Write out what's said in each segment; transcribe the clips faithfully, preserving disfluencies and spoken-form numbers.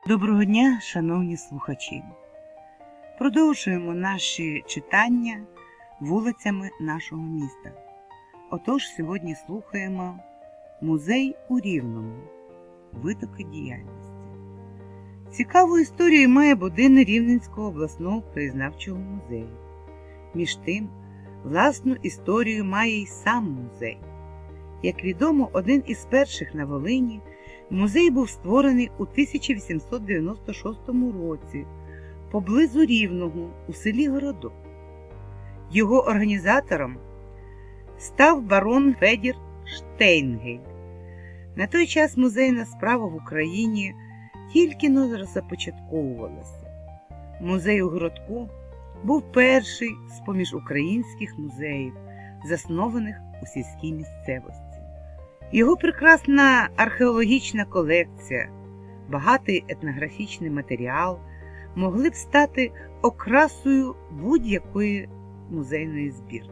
Доброго дня, шановні слухачі! Продовжуємо наші читання вулицями нашого міста. Отож, сьогодні слухаємо «Музей у Рівному. Витоки діяльності». Цікаву історію має будинок Рівненського обласного краєзнавчого музею. Між тим, власну історію має й сам музей. Як відомо, один із перших на Волині, музей був створений у тисяча вісімсот дев'яносто шостому році поблизу Рівного у селі Городок. Його організатором став барон Федір Штейнгель. На той час музейна справа в Україні тільки-но започатковувалася. Музей у Городку був перший з-поміж українських музеїв, заснованих у сільській місцевості. Його прекрасна археологічна колекція, багатий етнографічний матеріал могли б стати окрасою будь-якої музейної збірки.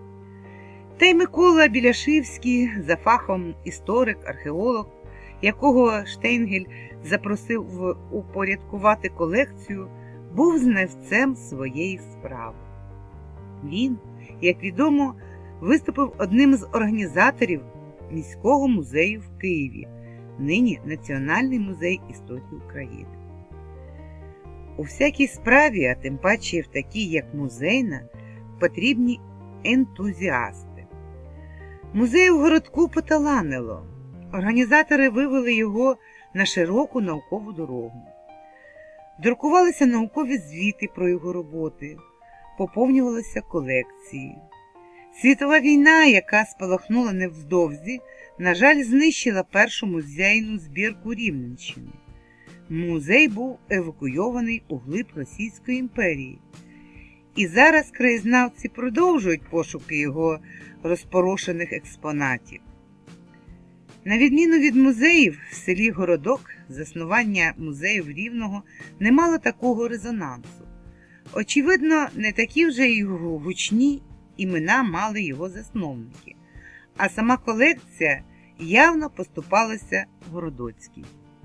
Та й Микола Біляшівський, за фахом історик, археолог, якого Штейнгель запросив упорядкувати колекцію, був знавцем своєї справи. Він, як відомо, виступив одним з організаторів міського музею в Києві, нині Національний музей історії України. У всякій справі, а тим паче в такій, як музейна, потрібні ентузіасти. Музей у Городку поталанило. Організатори вивели його на широку наукову дорогу. Друкувалися наукові звіти про його роботи, поповнювалися колекції. Світова війна, яка спалахнула невдовзі, на жаль, знищила першу музейну збірку Рівненщини. Музей був евакуйований у глиб Російської імперії. І зараз краєзнавці продовжують пошуки його розпорошених експонатів. На відміну від музеїв, в селі Городок заснування музеїв Рівного не мало такого резонансу. Очевидно, не такі вже й гучні імена мали його засновники, а сама колекція явно поступалася Городоцькій.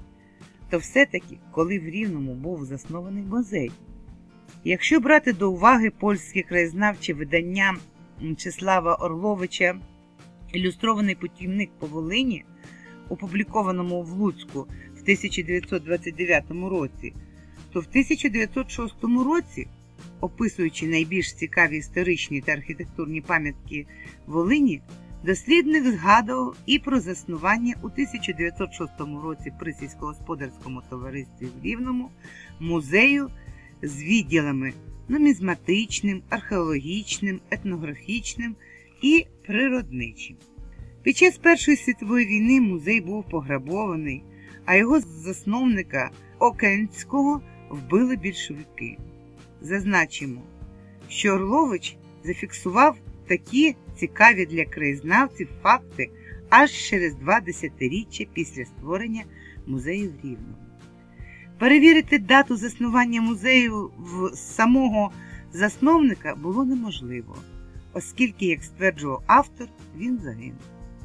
То все-таки, коли в Рівному був заснований музей? Якщо брати до уваги польське краєзнавче видання Мчислава Орловича «Ілюстрований путівник по Волині», опублікованому в Луцьку в тисяча дев'ятсот двадцять дев'ятому році, то в тисяча дев'ятсот шостому році, описуючи найбільш цікаві історичні та архітектурні пам'ятки Волині, дослідник згадував і про заснування у тисяча дев'ятсот шостому році при сільськогосподарському товаристві в Рівному музею з відділами нумізматичним, археологічним, етнографічним і природничим. Під час Першої світової війни музей був пограбований, а його засновника Окенського вбили більшовики. Зазначимо, що Орлович зафіксував такі цікаві для краєзнавців факти аж через два десятиріччя після створення музею в Рівному. Перевірити дату заснування музею в самого засновника було неможливо, оскільки, як стверджував автор, він загинув.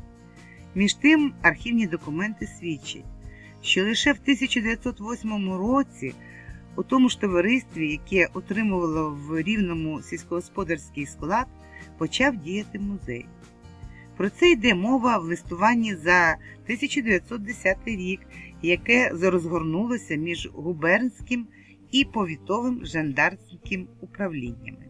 Між тим, архівні документи свідчать, що лише в тисяча дев'ятсот восьмому році у тому ж товаристві, яке отримувало в Рівному сільськогосподарський склад, почав діяти музей. Про це йде мова в листуванні за тисяча дев'ятсот десятий рік, яке розгорнулося між губернським і повітовим жандармським управліннями.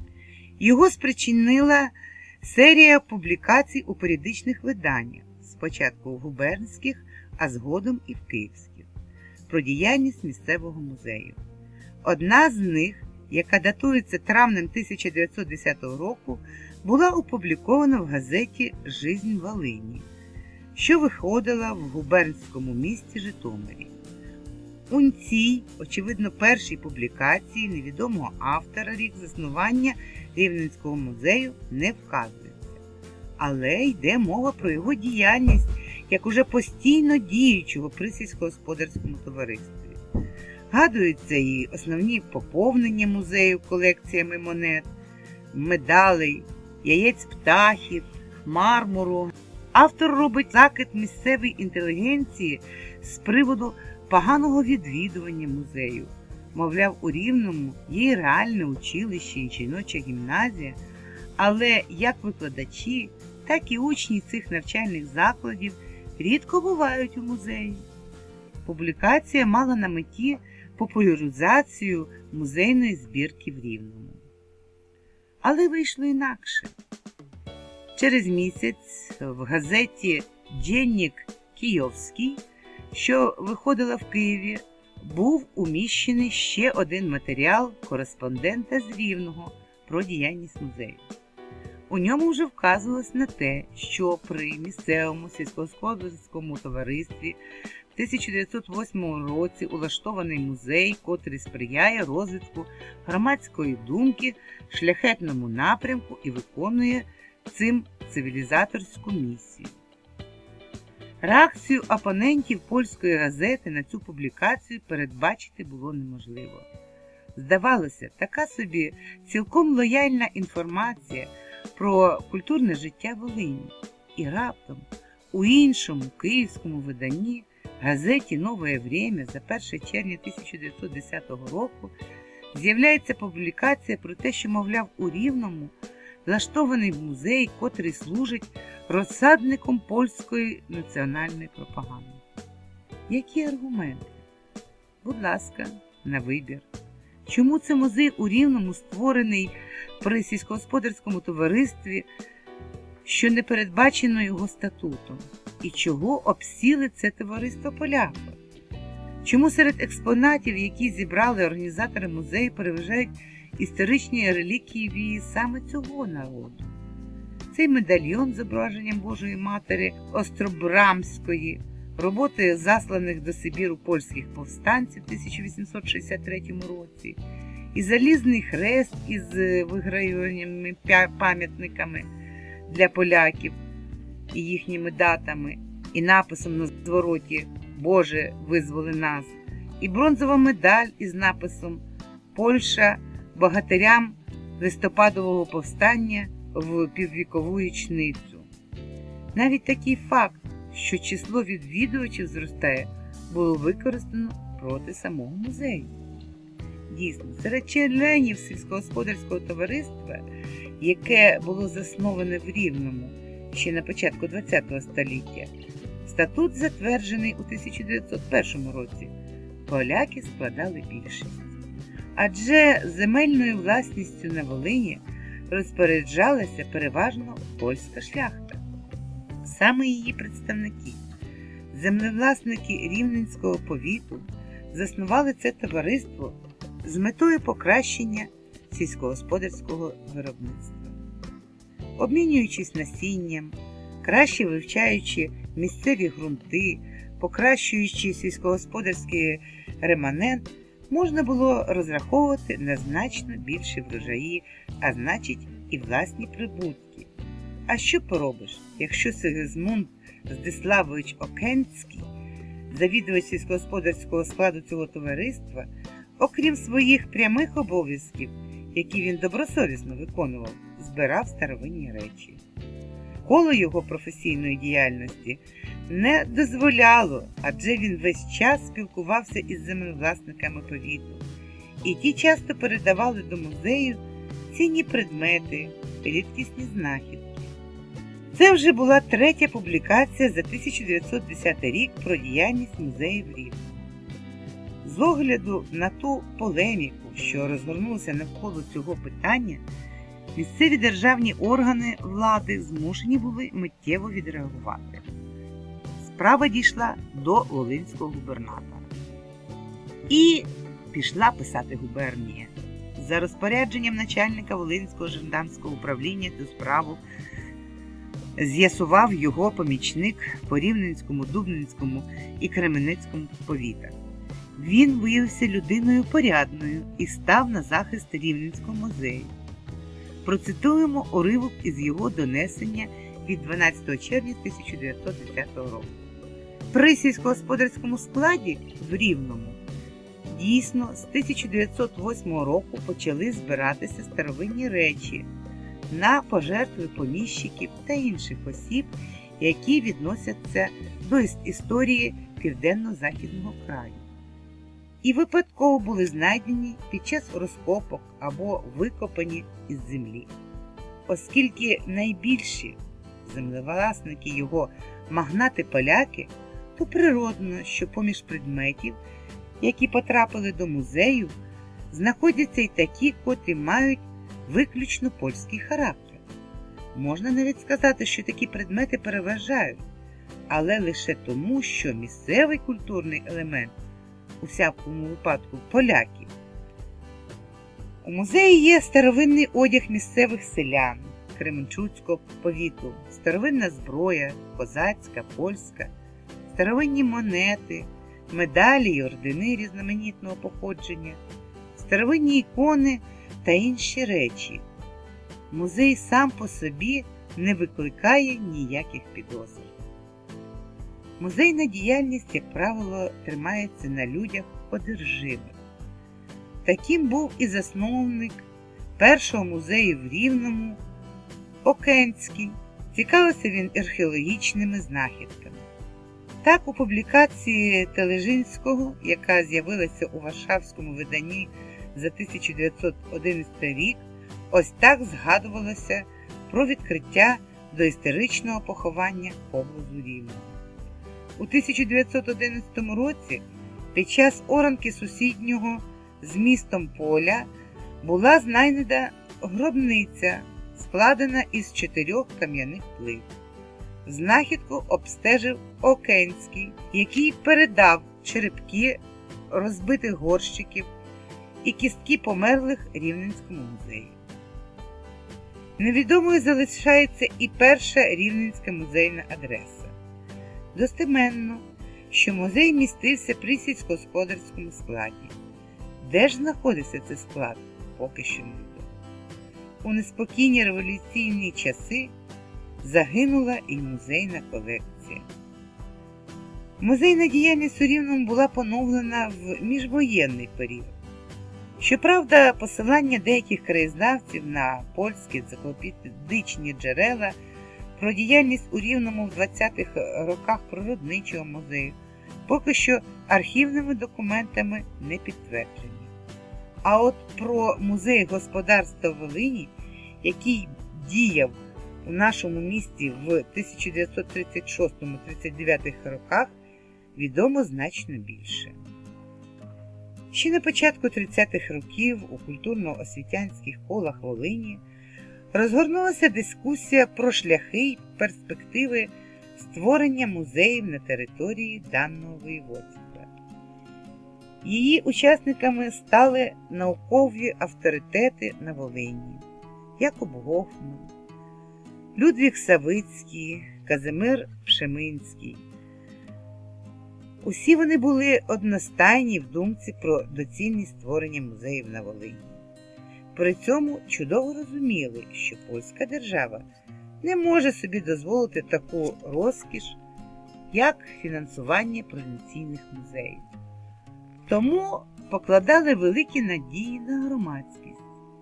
Його спричинила серія публікацій у періодичних виданнях, спочатку в губернських, а згодом і в київських, про діяльність місцевого музею. Одна з них, яка датується травнем тисяча дев'ятсот десятого року, була опублікована в газеті «Жизнь Волині», що виходила в губернському місті Житомирі. У цій, очевидно, першій публікації невідомого автора рік заснування Рівненського музею не вказується. Але йде мова про його діяльність, як уже постійно діючого при сільськогосподарському товаристві. Згадуються і основні поповнення музею колекціями монет, медалей, яєць птахів, мармуру. Автор робить закид місцевій інтелігенції з приводу поганого відвідування музею. Мовляв, у Рівному є і реальне училище, і жіноча гімназія, але як викладачі, так і учні цих навчальних закладів рідко бувають у музеї. Публікація мала на меті популяризацію музейної збірки в Рівному. Але вийшло інакше. Через місяць в газеті «Денник Київський», що виходила в Києві, був уміщений ще один матеріал кореспондента з Рівного про діяльність музею. У ньому вже вказувалось на те, що при місцевому сільськогосподарському товаристві в тисяча дев'ятсот восьмому році улаштований музей, котрий сприяє розвитку громадської думки в шляхетному напрямку і виконує цим цивілізаторську місію. Реакцію опонентів польської газети на цю публікацію передбачити було неможливо. Здавалося, така собі цілком лояльна інформація про культурне життя Волині. І раптом у іншому київському виданні газеті «Нове Время» за перше червня тисяча дев'ятсот десятого року з'являється публікація про те, що, мовляв, у Рівному влаштований музей, котрий служить розсадником польської національної пропаганди. Які аргументи? Будь ласка, на вибір. Чому це музей у Рівному створений при сільськогосподарському товаристві, що не передбачено його статутом? І чого обсіли це товариство поляки? Чому серед експонатів, які зібрали організатори музею, переважають історичні реліквії саме цього народу? Цей медальйон з зображенням Божої Матері Остробрамської, роботи засланих до Сибіру польських повстанців в тисяча вісімсот шістдесят третьому році, і залізний хрест із вигравірованими пам'ятниками для поляків і їхніми датами, і написом на звороті «Боже, визволи нас», і бронзова медаль із написом «Польща богатирям листопадового повстання в піввікову річницю». Навіть такий факт, що число відвідувачів зростає, було використано проти самого музею. Дійсно, серед членів сільськогосподарського товариства, яке було засноване в Рівному ще на початку ХХ століття, статут затверджений у тисяча дев'ятсот першому році, поляки складали більшість. Адже земельною власністю на Волині розпоряджалася переважно польська шляхта. Саме її представники, землевласники Рівненського повіту, заснували це товариство з метою покращення сільськогосподарського виробництва. Обмінюючись насінням, краще вивчаючи місцеві ґрунти, покращуючи сільськогосподарський реманент, можна було розраховувати на значно більші врожаї, а значить і власні прибутки. А що поробиш, якщо Сигизмунд Здиславович Окенський, завідувач сільськогосподарського складу цього товариства, окрім своїх прямих обов'язків, які він добросовісно виконував, збирав старовинні речі. Коло його професійної діяльності не дозволяло, адже він весь час спілкувався із землевласниками повіту, і ті часто передавали до музею цінні предмети, рідкісні знахідки. Це вже була третя публікація за тисяча дев'ятсот десятий рік про діяльність музею в Рівному. З огляду на ту полеміку, що розгорнулася навколо цього питання, місцеві державні органи влади змушені були миттєво відреагувати. Справа дійшла до волинського губернатора. І пішла писати губернія. За розпорядженням начальника Волинського жандармського управління цю справу з'ясував його помічник по Рівненському, Дубненському і Кременецькому повітах. Він виявився людиною порядною і став на захист Рівненського музею. Процитуємо уривок із його донесення від дванадцятого червня тисяча дев'ятсот десятого року. При сільськогосподарському складі в Рівному дійсно з тисяча дев'ятсот восьмого року почали збиратися старовинні речі на пожертви поміщиків та інших осіб, які відносяться до історії південно-західного краю і випадково були знайдені під час розкопок або викопані із землі. Оскільки найбільші землевласники його магнати-поляки, то природно, що поміж предметів, які потрапили до музею, знаходяться й такі, котрі мають виключно польський характер. Можна навіть сказати, що такі предмети переважають, але лише тому, що місцевий культурний елемент у всякому випадку поляки. У музеї є старовинний одяг місцевих селян Кременчуцького повіту, старовинна зброя, козацька, польська, старовинні монети, медалі й ордени різноманітного походження, старовинні ікони та інші речі. Музей сам по собі не викликає ніяких підозр. Музейна діяльність, як правило, тримається на людях одержимих. Таким був і засновник першого музею в Рівному Окенський. Цікавився він археологічними знахідками. Так, у публікації Тележинського, яка з'явилася у Варшавському виданні за тисяча дев'ятсот одинадцятий рік, ось так згадувалося про відкриття доісторичного поховання поблизу Рівного. У тисяча дев'ятсот одинадцятому році під час оранки сусіднього з містом поля була знайдена гробниця, складена із чотирьох кам'яних плит. Знахідку обстежив Окенський, який передав черепки розбитих горщиків і кістки померлих Рівненському музею. Невідомою залишається і перша рівненська музейна адреса. Достеменно, що музей містився при сільськогосподарському складі. Де ж знаходився цей склад, поки що не відомо. У неспокійні революційні часи загинула і музейна колекція. Музейна діяльність у Рівному була поновлена в міжвоєнний період. Щоправда, посилання деяких краєзнавців на польські енциклопедичні джерела про діяльність у Рівному в двадцятих роках природничого музею поки що архівними документами не підтверджені. А от про музей господарства Волині, який діяв у нашому місті в тисяча дев'ятсот тридцять шостому - тридцять дев'ятих роках, відомо значно більше. Ще на початку тридцятих років у культурно-освітянських колах Волині розгорнулася дискусія про шляхи й перспективи створення музеїв на території даного воєводства. Її учасниками стали наукові авторитети на Волині: Якоб Гофман, Людвік Савицький, Казимир Пшеминський. Усі вони були одностайні в думці про доцільність створення музеїв на Волині. При цьому чудово розуміли, що польська держава не може собі дозволити таку розкіш, як фінансування провінційних музеїв. Тому покладали великі надії на громадськість.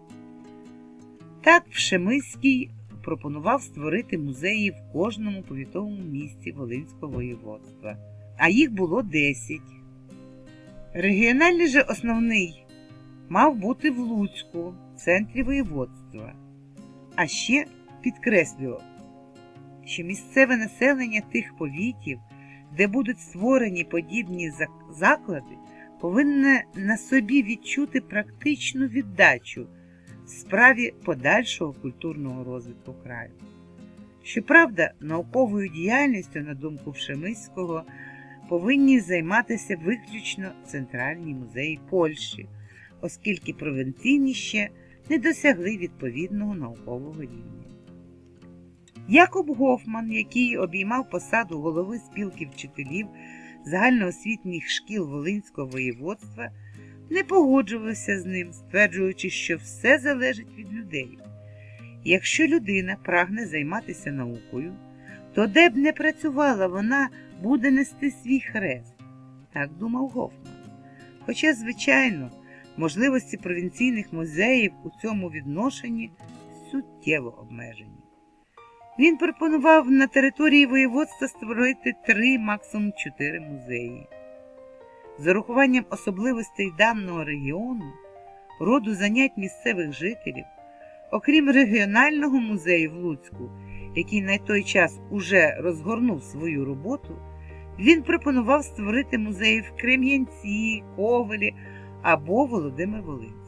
Так Пшемиський пропонував створити музеї в кожному повітовому місті Волинського воєводства, а їх було десять. Регіональний же основний мав бути в Луцьку, в центрі воєводства. А ще підкреслював, що місцеве населення тих повітів, де будуть створені подібні заклади, повинне на собі відчути практичну віддачу в справі подальшого культурного розвитку краю. Щоправда, науковою діяльністю, на думку Пшемиського, повинні займатися виключно центральні музеї Польщі, оскільки провінційні ще не досягли відповідного наукового рівня. Якоб Гофман, який обіймав посаду голови спілки вчителів загальноосвітніх шкіл Волинського воєводства, не погоджувався з ним, стверджуючи, що все залежить від людей. Якщо людина прагне займатися наукою, то де б не працювала, вона буде нести свій хрест. Так думав Гофман. Хоча, звичайно, можливості провінційних музеїв у цьому відношенні суттєво обмежені. Він пропонував на території воєводства створити три, максимум чотири музеї. З урахуванням особливостей даного регіону, роду занять місцевих жителів, окрім регіонального музею в Луцьку, який на той час уже розгорнув свою роботу, він пропонував створити музеї в Крем'янці, Ковелі або Володимир-Волинському.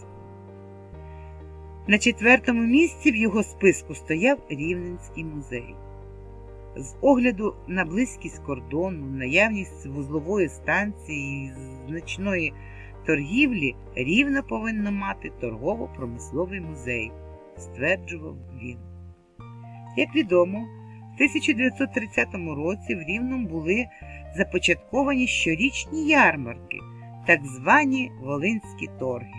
На четвертому місці в його списку стояв Рівненський музей. З огляду на близькість кордону, наявність вузлової станції і значної торгівлі, Рівне повинно мати торгово-промисловий музей, стверджував він. Як відомо, в тисяча дев'ятсот тридцятому році в Рівному були започатковані щорічні ярмарки, так звані Волинські торги.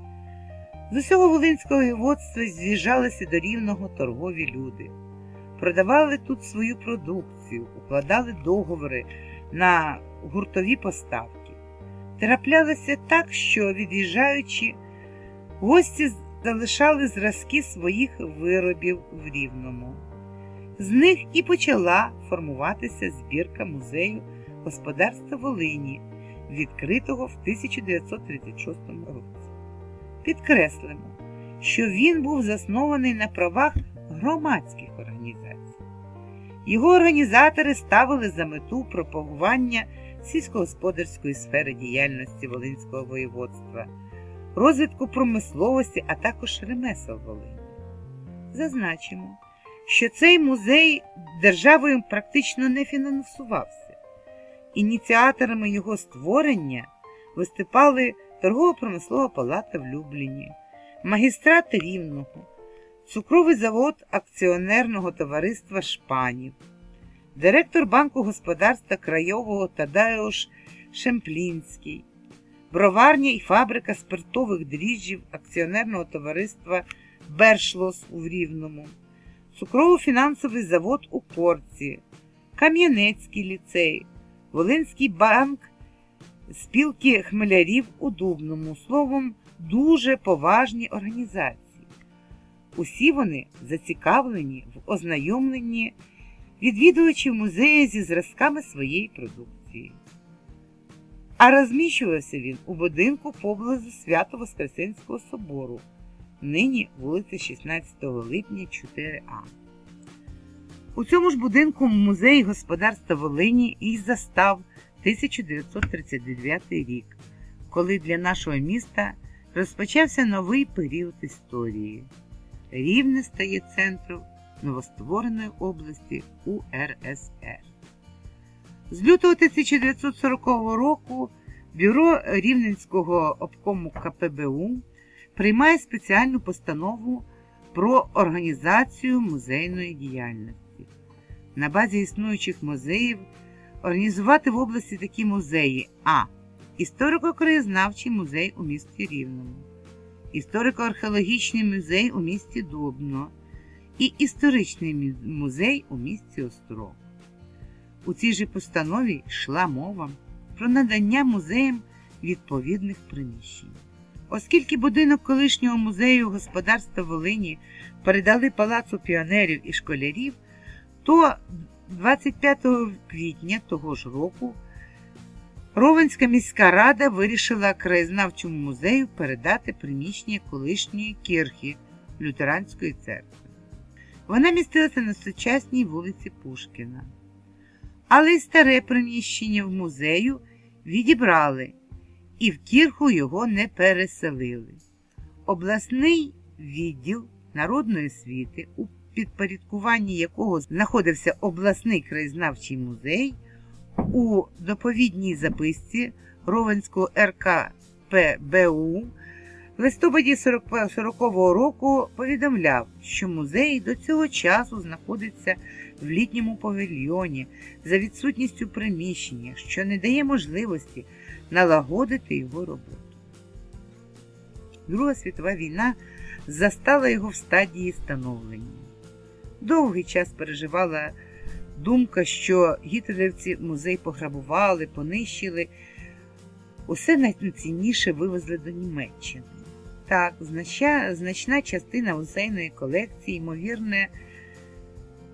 З усього Волинського воєводства з'їжджалися до Рівного торгові люди. Продавали тут свою продукцію, укладали договори на гуртові поставки. Траплялося так, що, від'їжджаючи, гості залишали зразки своїх виробів в Рівному. З них і почала формуватися збірка музею господарства Волині, відкритого в тисяча дев'ятсот тридцять шостому році. Підкреслимо, що він був заснований на правах громадських організацій. Його організатори ставили за мету пропагування сільськогосподарської сфери діяльності Волинського воєводства, розвитку промисловості, а також ремесел Волині. Зазначимо, що цей музей державою практично не фінансувався. Ініціаторами його створення виступали торгово-промислова палата в Любліні, магістрат Рівного, цукровий завод акціонерного товариства «Шпанів», директор банку господарства Крайового Тадеуш Шемплінський, броварня і фабрика спиртових дріжджів акціонерного товариства «Бершлос» у Рівному, цукрово-фінансовий завод у Корці, Кам'янецький ліцей, Волинський банк спілки хмелярів у Дубному, словом, дуже поважні організації. Усі вони зацікавлені в ознайомленні відвідувачів музею зі зразками своєї продукції. А розміщувався він у будинку поблизу Свято-Воскресенського собору, нині вулиця шістнадцятого липня, чотири А. У цьому ж будинку музей господарства Волині і застав тисяча дев'ятсот тридцять дев'ятий рік, коли для нашого міста розпочався новий період історії. Рівне стає центром новоствореної області У Ер Ес Ер. З лютого тисяча дев'ятсот сорокового року Бюро Рівненського обкому Ка Пе Бе У приймає спеціальну постанову про організацію музейної діяльності. На базі існуючих музеїв організувати в області такі музеї: А. Історико-краєзнавчий музей у місті Рівному, історико-археологічний музей у місті Дубно і історичний музей у місті Острог. У цій же постанові йшла мова про надання музеям відповідних приміщень. Оскільки будинок колишнього музею господарства Волині передали Палацу піонерів і школярів, то двадцять п'ятого квітня того ж року Ровенська міська рада вирішила краєзнавчому музею передати приміщення колишньої кірхи лютеранської церкви. Вона містилася на сучасній вулиці Пушкіна. Але й старе приміщення в музею відібрали, і в кірху його не переселили. Обласний відділ народної освіти, у підпорядкуванні якого знаходився обласний краєзнавчий музей, у доповідній записці Ровенського Ер Ка Пе Бе У в листопаді сорокового року повідомляв, що музей до цього часу знаходиться в літньому павільйоні за відсутністю приміщення, що не дає можливості налагодити його роботу. Друга світова війна застала його в стадії становлення. Довгий час переживала думка, що гітлерівці музей пограбували, понищили, усе найцінніше вивезли до Німеччини. Так, значна, значна частина музейної колекції, ймовірно,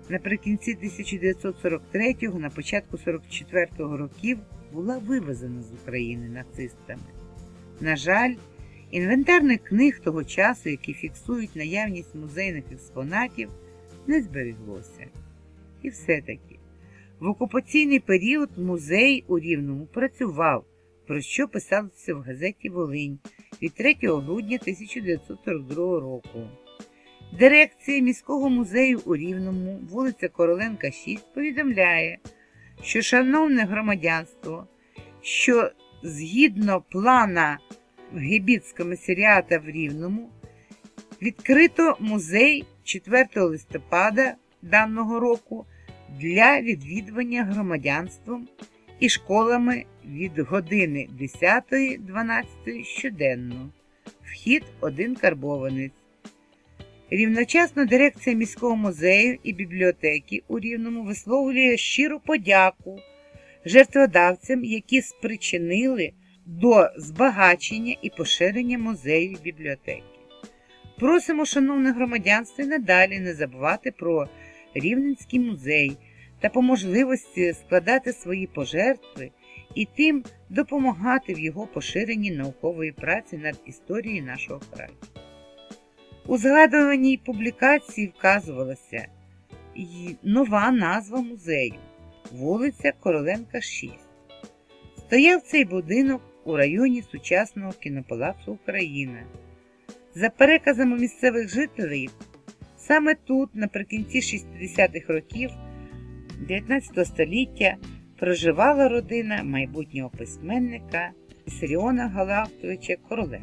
наприкінці тисяча дев'ятсот сорок третього, на початку сорок четвертого років була вивезена з України нацистами. На жаль, інвентарних книг того часу, які фіксують наявність музейних експонатів, не збереглося. І все-таки, в окупаційний період музей у Рівному працював, про що писалося в газеті «Волинь» від третього грудня тисяча дев'ятсот сорок другого року. Дирекція міського музею у Рівному, вулиця Короленка, шість, повідомляє, що шановне громадянство, що згідно плана гебіцкомісаріата в Рівному, відкрито музей четвертого листопада даного року для відвідування громадянством і школами від години десятої до дванадцятої щоденно. Вхід один карбованець. Рівночасно дирекція міського музею і бібліотеки у Рівному висловлює щиру подяку жертводавцям, які спричинили до збагачення і поширення музею і бібліотеки. Просимо, шановне громадянство, і надалі не забувати про Рівненський музей та по можливості складати свої пожертви і тим допомагати в його поширенні наукової праці над історією нашого краю. У згадуваній публікації вказувалася і нова назва музею – вулиця Короленка, шість. Стояв цей будинок у районі сучасного кінопалацу «Україна». За переказами місцевих жителів, саме тут, наприкінці шістдесятих років дев'ятнадцятого століття, проживала родина майбутнього письменника Віссаріона Галактовича Короленка.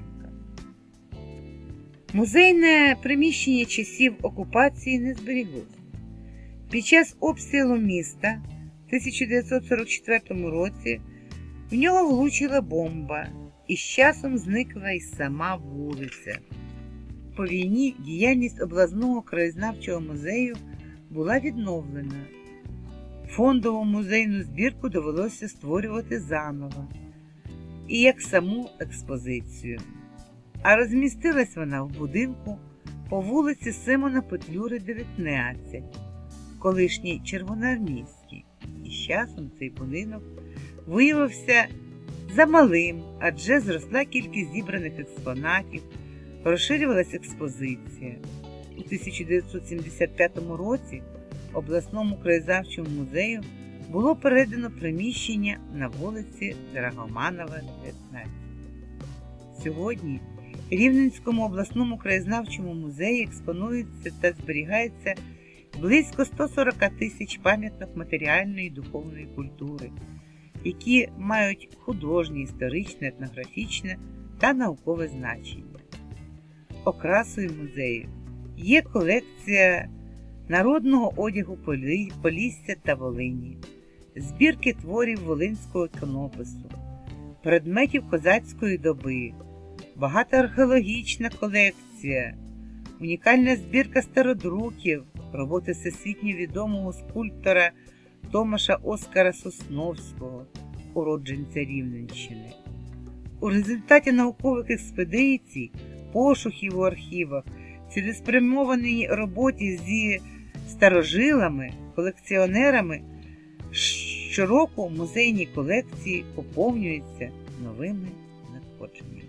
Музейне приміщення часів окупації не зберіглося. Під час обстрілу міста в тисяча дев'ятсот сорок четвертому році в нього влучила бомба, і з часом зникла й сама вулиця. По війні діяльність обласного краєзнавчого музею була відновлена. Фондову музейну збірку довелося створювати заново, і як саму експозицію. А розмістилась вона в будинку по вулиці Симона Петлюри, дев'ятнадцять, колишній Червоноармійський. І з часом цей будинок виявився замалим, адже зросла кількість зібраних експонатів, розширювалася експозиція. У тисяча дев'ятсот сімдесят п'ятому році обласному краєзнавчому музею було передано приміщення на вулиці Драгоманова, дев'ятнадцять. Сьогодні в Рівненському обласному краєзнавчому музеї експонується та зберігається близько сто сорок тисяч пам'яток матеріальної і духовної культури, які мають художнє, історичне, етнографічне та наукове значення. Окрасою музею є колекція народного одягу Полісся та Волині, збірки творів волинського іконопису, предметів козацької доби, багата археологічна колекція, унікальна збірка стародруків, роботи всесвітньо відомого скульптора Томаша Оскара Сосновського, уродженця Рівненщини. У результаті наукових експедицій, пошуків у архівах, цілеспрямованій роботі зі старожилами, колекціонерами, щороку музейні колекції поповнюються новими надходженнями.